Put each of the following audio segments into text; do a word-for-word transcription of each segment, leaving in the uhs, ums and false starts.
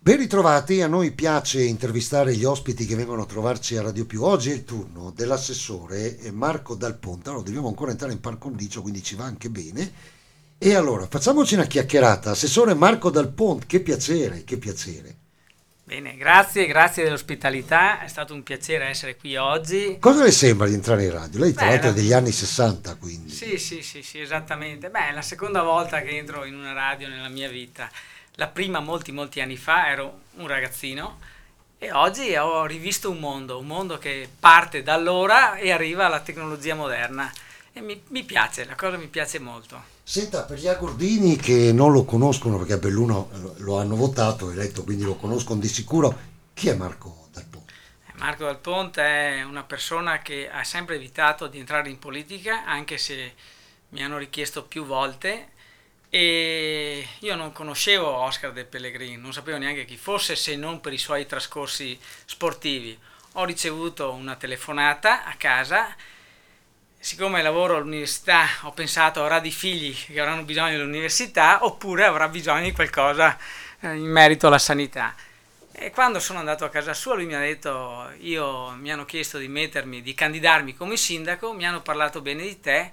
Ben ritrovati, a noi piace intervistare gli ospiti che vengono a trovarci a Radio Più. Oggi è il turno dell'assessore eh, Marco Dal Ponte. Allora, dobbiamo ancora entrare in par condicio, quindi ci va anche bene. E allora, facciamoci una chiacchierata. Assessore Marco Dal Ponte, che piacere, che piacere. Bene, grazie, grazie dell'ospitalità, è stato un piacere essere qui oggi. Cosa le sembra di entrare in radio? Lei tra Beh, l'altro è la- degli anni sessanta, quindi. Sì, sì, sì, sì, esattamente. Beh, è la seconda volta che entro in una radio nella mia vita. La prima, molti, molti anni fa, ero un ragazzino e oggi ho rivisto un mondo, un mondo che parte da allora e arriva alla tecnologia moderna. E mi, mi piace, la cosa mi piace molto. Senta, per gli agordini che non lo conoscono, perché a Belluno lo, lo hanno votato, eletto, quindi lo conoscono di sicuro, chi è Marco Dal Ponte? Marco Dal Ponte è una persona che ha sempre evitato di entrare in politica, anche se mi hanno richiesto più volte. E io non conoscevo Oscar De Pellegrini, non sapevo neanche chi fosse se non per i suoi trascorsi sportivi. Ho ricevuto una telefonata a casa, siccome lavoro all'università ho pensato avrà dei figli che avranno bisogno dell'università oppure avrà bisogno di qualcosa eh, in merito alla sanità. E quando sono andato a casa sua lui mi ha detto, io mi hanno chiesto di mettermi, di candidarmi come sindaco, mi hanno parlato bene di te,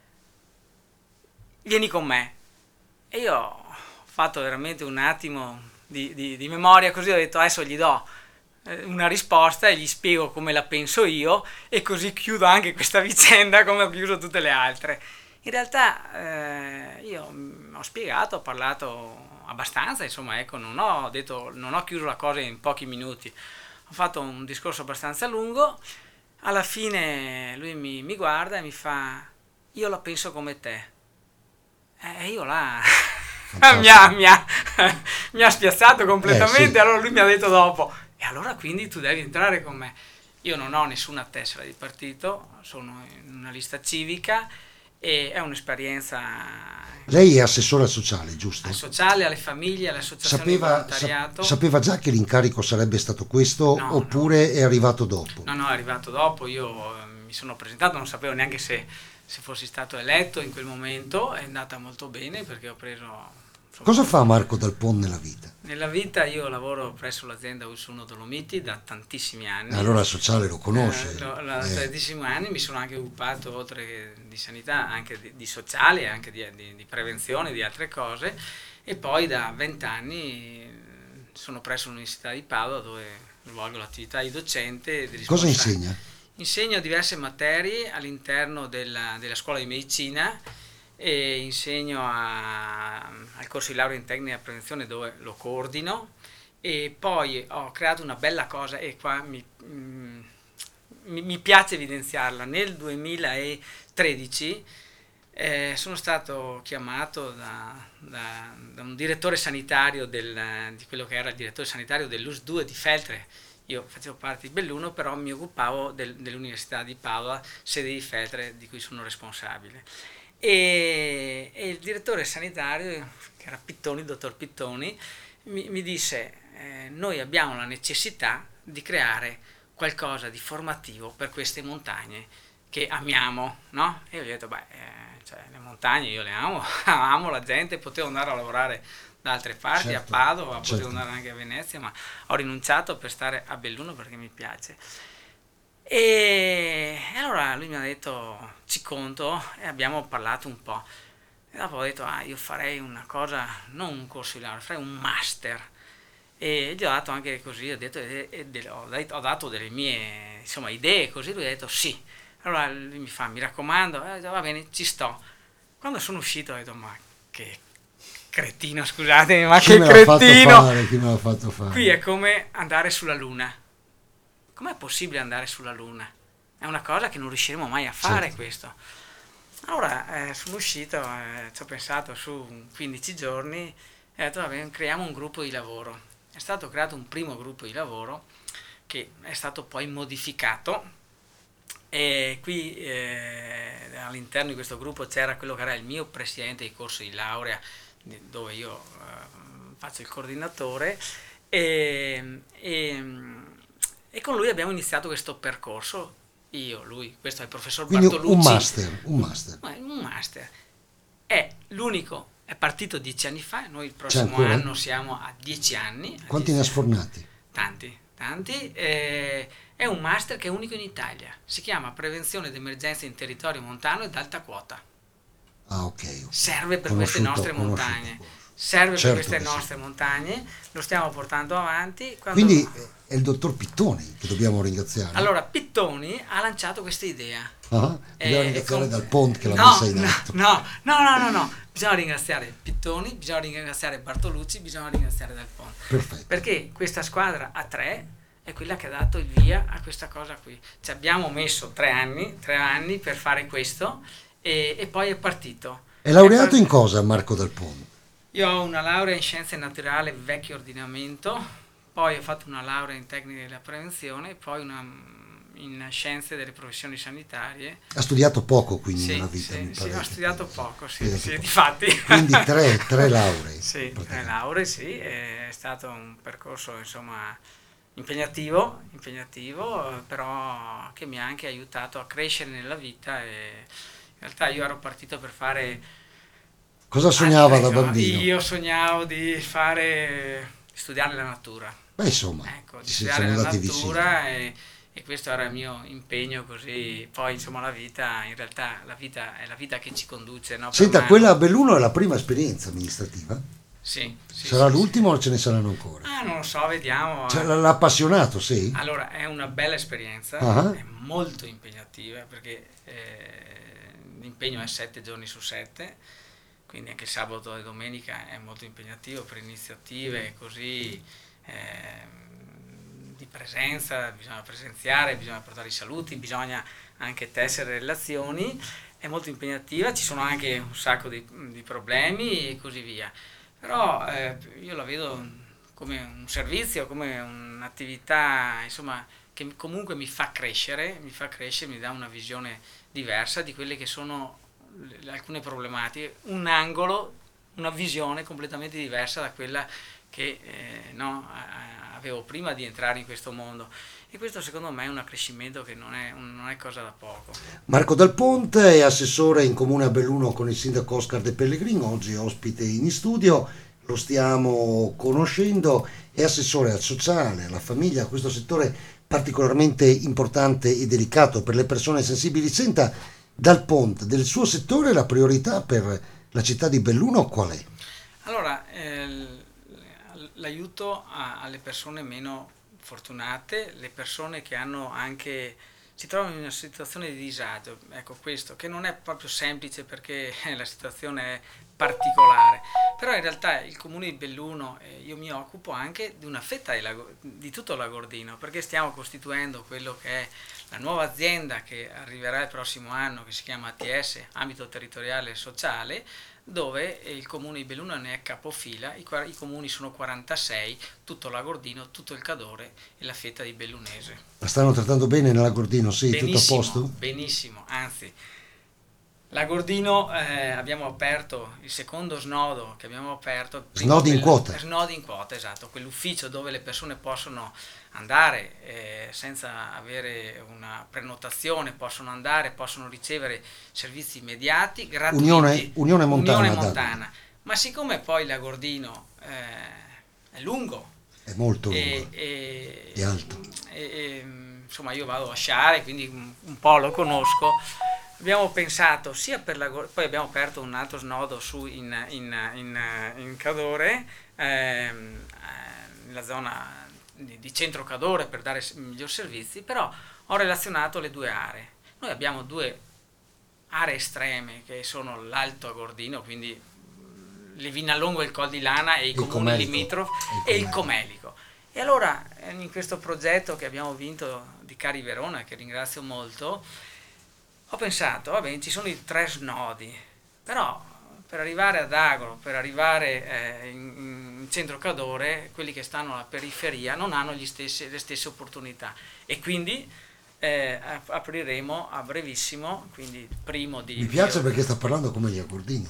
vieni con me. E io ho fatto veramente un attimo di, di- di memoria, così ho detto adesso gli do eh, una risposta e gli spiego come la penso io e così chiudo anche questa vicenda come ho chiuso tutte le altre. In realtà eh, io mm, ho spiegato, ho parlato abbastanza, insomma, ecco, non ho detto, non ho chiuso la cosa in pochi minuti. Ho fatto un discorso abbastanza lungo, alla fine lui mi, mi guarda e mi fa, io la penso come te. E io là mi ha, Fantastico. mi ha- mi ha spiazzato Eh completamente, sì. allora lui mi ha detto dopo, e allora quindi tu devi entrare con me. Io non ho nessuna tessera di partito, sono in una lista civica e è un'esperienza Lei è assessore al sociale, giusto? al sociale, alle famiglie, alle associazioni di Sapeva, sa- volontariato. sapeva già che l'incarico sarebbe stato questo No, no, oppure è arrivato dopo? no, no, è arrivato dopo, io eh, mi sono presentato, non sapevo neanche se, se fossi stato eletto in quel momento, è andata molto bene perché ho preso, insomma, Cosa fa Marco Dal Ponte nella vita? nella vita io lavoro presso l'azienda Ulsuno Dolomiti da tantissimi anni. Allora il sociale lo Eh, conosce. lo- da Eh, tantissimi anni mi sono anche occupato, oltre che di sanità, anche di, di sociale, anche di, di- di prevenzione, di altre cose. E poi da vent'anni sono presso l'Università di Padova dove svolgo l'attività di docente e di Cosa responsabile. insegna? Insegno diverse materie all'interno della, della scuola di medicina e insegno a- al corso di laurea in tecnica e prevenzione dove lo coordino e poi ho creato una bella cosa e qua mi, mm, mi- mi piace evidenziarla. Nel duemilatredici eh, sono stato chiamato da, da- da un direttore sanitario del- di quello che era il direttore sanitario dell'U S due di Feltre. Io facevo parte di Belluno, però mi occupavo del- dell'Università di Padova, sede di Feltre, di cui sono responsabile. E, e il direttore sanitario, che era Pittoni, il dottor Pittoni, mi, mi disse, eh, noi abbiamo la necessità di creare qualcosa di formativo per queste montagne che amiamo, no? E io gli ho detto, beh, eh, cioè, le montagne io le amo, amo la gente, potevo andare a lavorare da altre parti, a Certo, Padova, potevo certo. andare anche a Venezia, ma ho rinunciato per stare a Belluno perché mi piace. E allora lui mi ha detto, ci conto, e abbiamo parlato un po'. E dopo ho detto, ah, io farei una cosa, non un corso di laurea, farei un master. E gli ho dato anche così, ho, detto, e- e de- ho detto- ho dato delle mie insomma, idee, così lui ha detto sì. Allora lui mi fa, mi raccomando, eh, ho detto, va bene, ci sto. Quando sono uscito ho detto, ma che cretino, scusatemi, ma Chi che me l'ha fatto cretino! fare? Chi me l'ha fatto Qui è fare? come andare sulla Luna. Com'è possibile andare sulla Luna? È una cosa che non riusciremo mai a fare Certo. questo. Allora eh, sono uscito, eh, ci ho pensato su quindici giorni e ho detto, va bene, creiamo un gruppo di lavoro. È stato creato un primo gruppo di lavoro che è stato poi modificato e qui eh, all'interno di questo gruppo c'era quello che era il mio presidente di corso di laurea, di- dove io eh, faccio il coordinatore, e, e, e con lui abbiamo iniziato questo percorso. Io, lui, questo è il professor Quindi un Bartolucci, master, un un, master. un master. È l'unico è partito dieci anni fa, noi il C'è prossimo ancora? anno siamo a dieci anni. a Quanti ne ha dieci sfornati? Tanti, tanti. eh, è un master che è unico in Italia, si chiama Prevenzione d'emergenza in territorio montano ed alta quota. Ah, ok. ok. Serve per queste Conosciuto, nostre conosciuto, montagne, conosciuto. serve Certo per queste che sì. nostre montagne, lo stiamo portando avanti. Quando- Quindi eh, è il dottor Pittoni che dobbiamo ringraziare. Allora, Pittoni ha lanciato questa idea. Ah, dobbiamo Eh, ringraziare con- Dal Ponte che l'ha no, messa in no, atto. no, no, no, no, no, bisogna ringraziare Pittoni, bisogna ringraziare Bartolucci, bisogna ringraziare Dal Ponte. Perfetto. Perché questa squadra a tre è quella che ha dato il via a questa cosa qui. Ci abbiamo messo tre anni, tre anni per fare questo e, e poi è partito. È laureato È part- in cosa Marco Dal Ponte? Io ho una laurea in scienze naturali, vecchio ordinamento, poi ho fatto una laurea in tecniche della prevenzione, poi una in scienze delle professioni sanitarie. Ha studiato poco quindi Sì, nella vita. mi sì, sì, pare ho che- studiato poco, sì, studiato sì, poco. difatti. Quindi tre, tre lauree. Sì, tre praticamente. lauree, sì, è stato un percorso insomma impegnativo, impegnativo, eh, però che mi ha anche aiutato a crescere nella vita e in realtà io ero partito per fare... Cosa sognava da Insomma, bambino? Io sognavo di fare, studiare la natura, Beh, insomma, ecco, di ci si- studiare siamo la andati vicini. natura e, e questo era il mio impegno così, poi insomma la vita, in realtà la vita è la vita che ci conduce, no? Per Senta, mano. quella a Belluno è la prima esperienza amministrativa? Sì, sì, Sarà sì, l'ultima sì. o ce ne saranno ancora? Ah, non lo so, vediamo. Cioè, l'ha appassionato, sì? Allora, è una bella esperienza, Ah. è molto impegnativa perché eh, l'impegno è sette giorni su sette, quindi anche sabato e domenica è molto impegnativo per iniziative così ehm, di presenza, bisogna presenziare, bisogna portare i saluti, bisogna anche tessere relazioni, è molto impegnativa, ci sono anche un sacco di, di problemi e così via, però eh, io la vedo come un servizio, come un'attività insomma che comunque mi fa crescere, mi fa crescere, mi dà una visione diversa di quelle che sono le- alcune problematiche, un angolo, una visione completamente diversa da quella che eh, no, a- avevo prima di entrare in questo mondo. E questo secondo me è un accrescimento che non è, un- non è cosa da poco. Marco Dal Ponte è assessore in comune a Belluno con il sindaco Oscar De Pellegrino, oggi è ospite in studio, lo stiamo conoscendo, è assessore al sociale, alla famiglia, questo settore particolarmente importante e delicato per le persone sensibili. Senta, Dal Ponte, del suo settore la priorità per la città di Belluno qual è? Allora, eh, l- l'aiuto a- alle persone meno fortunate, le persone che hanno anche si trovano in una situazione di disagio, ecco questo, che non è proprio semplice perché la situazione è particolare, però in realtà il comune di Belluno, eh, io mi occupo anche di una fetta di, Lago- di tutto Lagordino, perché stiamo costituendo quello che è la nuova azienda che arriverà il prossimo anno, che si chiama A T S, Ambito Territoriale e Sociale, dove il comune di Belluno ne è capofila, i, qua- i comuni sono quarantasei, tutto Lagordino, tutto il Cadore e la fetta di Bellunese. La stanno trattando bene nella Gordino, sì, tutto a Benissimo, posto? benissimo, anzi, Lagordino eh, abbiamo aperto il secondo snodo che abbiamo aperto. prima Snodi in quel- quota. Snodi in quota, esatto, quell'ufficio dove le persone possono andare eh, senza avere una prenotazione, possono andare, possono ricevere servizi immediati, gratuiti. Unione- Unione Montana, Unione dai. Montana. Ma siccome poi Lagordino eh, è lungo, È molto lungo. e, e- È alto. e- e, insomma io vado a sciare quindi un, un po' lo conosco, abbiamo pensato sia per la go- poi abbiamo aperto un altro snodo su in, in, in, in Cadore, ehm, eh, nella zona di, di centro Cadore per dare s- miglior servizi, però ho relazionato le due aree. Noi abbiamo due aree estreme che sono l'Alto Agordino, quindi le Vinalongo e il Col di Lana e i Il comuni Comelico. limitrofi E e il il Comelico. E allora eh, in questo progetto che abbiamo vinto di Cari Verona, che ringrazio molto, ho pensato, va bene, ci sono i tre snodi, però per arrivare ad Agro, per arrivare eh, in, in centro Cadore, quelli che stanno alla periferia non hanno gli stessi, le stesse opportunità e quindi eh, ap- apriremo a brevissimo, quindi primo di... Mi piace perché sta parlando come gli accordini.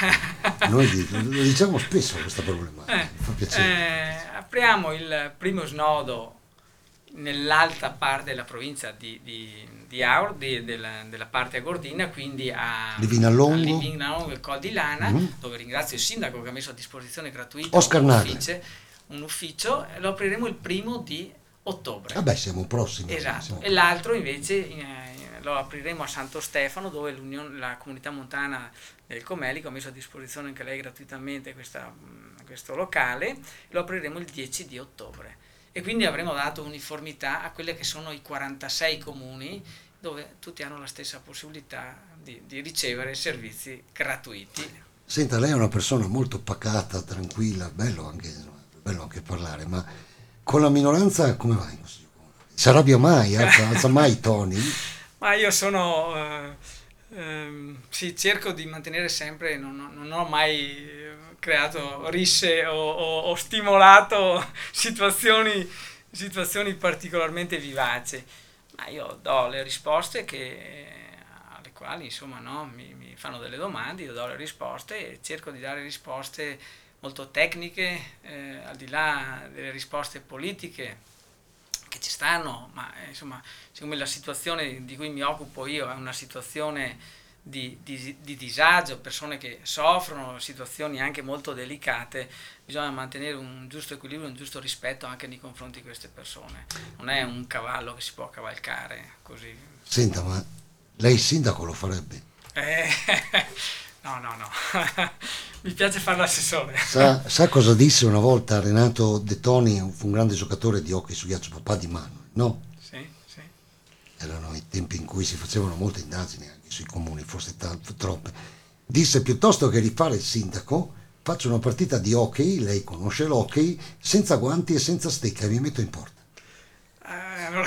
Noi di- lo diciamo spesso questa problematica, Eh, mi fa piacere. eh, apriamo il primo snodo nell'alta parte della provincia di, di, di Aur, di, della, della parte agordina, quindi a Livinallongo, a Livinallongo e Col di Lana, mm. dove ringrazio il sindaco che ha messo a disposizione gratuita Oscar un Nagli. ufficio, un ufficio, lo apriremo il primo di ottobre. Vabbè, siamo prossimi. Esatto, siamo... e l'altro invece eh, lo apriremo a Santo Stefano, dove la comunità montana del Comelico ha messo a disposizione anche lei gratuitamente questa, questo locale, lo apriremo il dieci di ottobre. E quindi avremo dato uniformità a quelle che sono i quarantasei comuni, dove tutti hanno la stessa possibilità di, di ricevere servizi gratuiti. Senta, lei è una persona molto pacata, tranquilla, bello anche, bello anche parlare, ma con la minoranza come va in Consiglio Comunale? Si arrabbia mai? Alza, alza mai i toni? Ma io sono... Eh, ehm, sì, cerco di mantenere sempre, non, non ho mai creato risse o, o, o stimolato situazioni, situazioni particolarmente vivaci, ma io do le risposte che, alle quali insomma no, mi, mi fanno delle domande, io do le risposte e cerco di dare risposte molto tecniche, eh, al di là delle risposte politiche che ci stanno, ma eh, insomma siccome la situazione di cui mi occupo io è una situazione Di, di, di disagio, persone che soffrono, situazioni anche molto delicate, bisogna mantenere un giusto equilibrio, un giusto rispetto anche nei confronti di queste persone. Non è un cavallo che si può cavalcare così. Senta, ma lei sindaco lo farebbe? Eh, no, no, no. Mi piace fare l'assessore. Sa, sa cosa disse una volta Renato De Toni, fu un grande giocatore di hockey su ghiaccio, papà di Mano, no? Sì, sì. Erano i tempi in cui si facevano molte indagini anche sui comuni, forse t- troppe. Disse: piuttosto che rifare il sindaco, faccio una partita di hockey, lei conosce l'hockey, senza guanti e senza stecca e mi metto in porta. Eh, allora,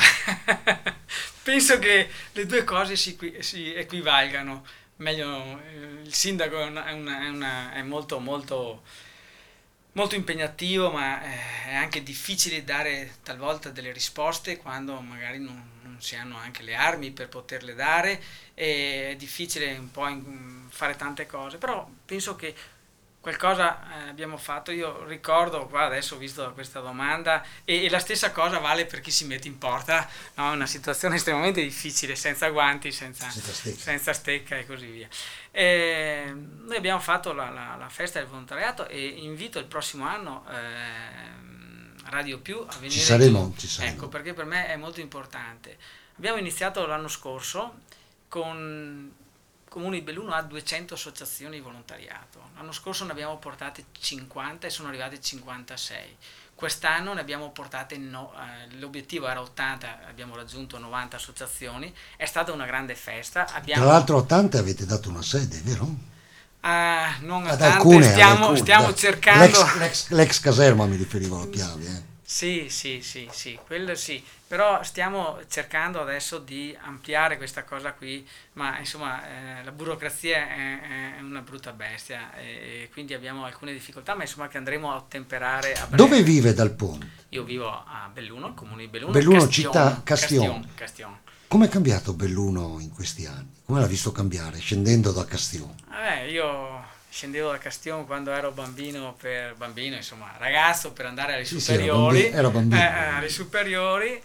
penso che le due cose si, si equivalgano. Meglio, il sindaco è, una, è, una, è, una, è molto molto molto impegnativo, ma è anche difficile dare talvolta delle risposte quando magari non, non si hanno anche le armi per poterle dare, è difficile un po' fare tante cose, però penso che qualcosa abbiamo fatto. Io ricordo qua adesso, ho visto questa domanda, e, e la stessa cosa vale per chi si mette in porta, no? Una situazione estremamente difficile, senza guanti, senza, senza, stecca. senza stecca e così via. E noi abbiamo fatto la, la, la festa del volontariato e invito il prossimo anno eh, Radio Più a venire. Ci saremo, qui. ci saremo. Ecco, perché per me è molto importante. Abbiamo iniziato l'anno scorso con Comune di Belluno ha duecento associazioni di volontariato. L'anno scorso ne abbiamo portate cinquanta e sono arrivate cinquantasei. Quest'anno ne abbiamo portate, no, eh, l'obiettivo era ottanta, abbiamo raggiunto novanta associazioni, è stata una grande festa. Abbiamo, Tra l'altro a tante avete dato una sede, vero? Ah, non a ad tante, alcune, stiamo, ad alcune, stiamo dai. cercando... L'ex, l'ex, l'ex caserma mi riferivo alla Piave, eh. Sì, sì, sì, sì, quello sì, però stiamo cercando adesso di ampliare questa cosa qui, ma insomma eh, la burocrazia è, è una brutta bestia e quindi abbiamo alcune difficoltà, ma insomma che andremo a ottemperare a breve. Dove vive Dal Ponte? Io vivo a Belluno, il comune di Belluno, Belluno, Castion, città, Castion. Castion, Castion. Come è cambiato Belluno in questi anni? Come l'ha visto cambiare scendendo da Castion? Eh, io scendevo da Castion quando ero bambino, per bambino, insomma, ragazzo, per andare alle Sì, superiori, sì, era bambino, era eh, bambino. alle superiori,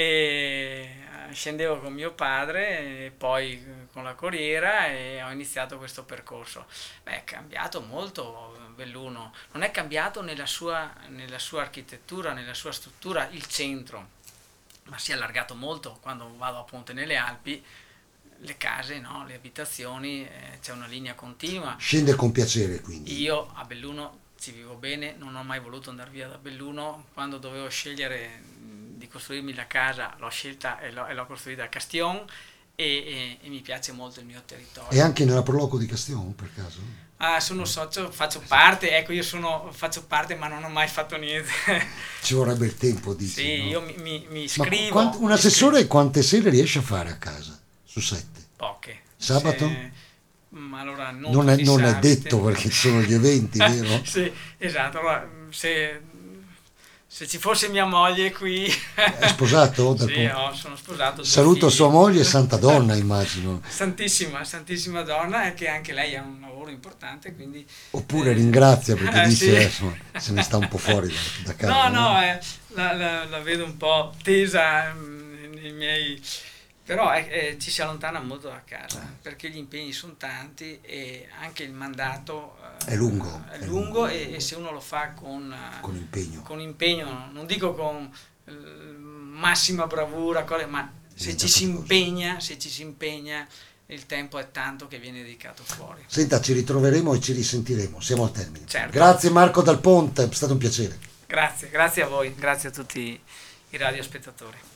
e scendevo con mio padre e poi con la corriera e ho iniziato questo percorso. Beh, è cambiato molto Belluno, non è cambiato nella sua, nella sua architettura, nella sua struttura, il centro, ma si è allargato molto. Quando vado a Ponte nelle Alpi, le case, no? Le abitazioni, eh, c'è una linea continua. Scende con piacere, quindi. Io a Belluno ci vivo bene, non ho mai voluto andare via da Belluno. Quando dovevo scegliere di costruirmi la casa, l'ho scelta e l'ho, e l'ho costruita a Castion e, e, e mi piace molto il mio territorio. E anche nella Proloco di Castion, per caso? Ah, sono socio, faccio parte, ecco, io sono, faccio parte, ma non ho mai fatto niente. Ci vorrebbe il tempo, dici, Sì, no? io mi, mi, mi Ma iscrivo. quant- un mi assessore iscrivo. quante sere riesce a fare a casa? Su sette? Poche. Sabato? Se, ma allora non, Non è, tutti i non è sabati. detto perché ci sono gli eventi, vero? Sì, esatto. Allora, se, se ci fosse mia moglie qui... È sposato? Dal Sì, Ponte? oh, sono sposato. due Saluto figli. sua moglie, santa donna, immagino. Santissima, santissima donna, e che anche lei ha un lavoro importante, quindi... Oppure eh, ringrazia perché eh, dice sì. insomma, se ne sta un po' fuori da, da casa. No, no, eh, la, la- la vedo un po' tesa mm, nei miei... Però eh, eh, ci si allontana molto da casa perché gli impegni sono tanti e anche il mandato È lungo, eh, è è lungo lungo, e, e se uno lo fa con, con eh, impegno, con impegno, non dico con eh, massima bravura, cose, ma se diventa ci si faticoso. impegna, se ci si impegna, il tempo è tanto che viene dedicato fuori. Senta, ci ritroveremo e ci risentiremo, siamo al termine. Certo, Grazie Marco Dal Ponte, è stato un piacere. grazie, grazie a voi, grazie a tutti i radiospettatori.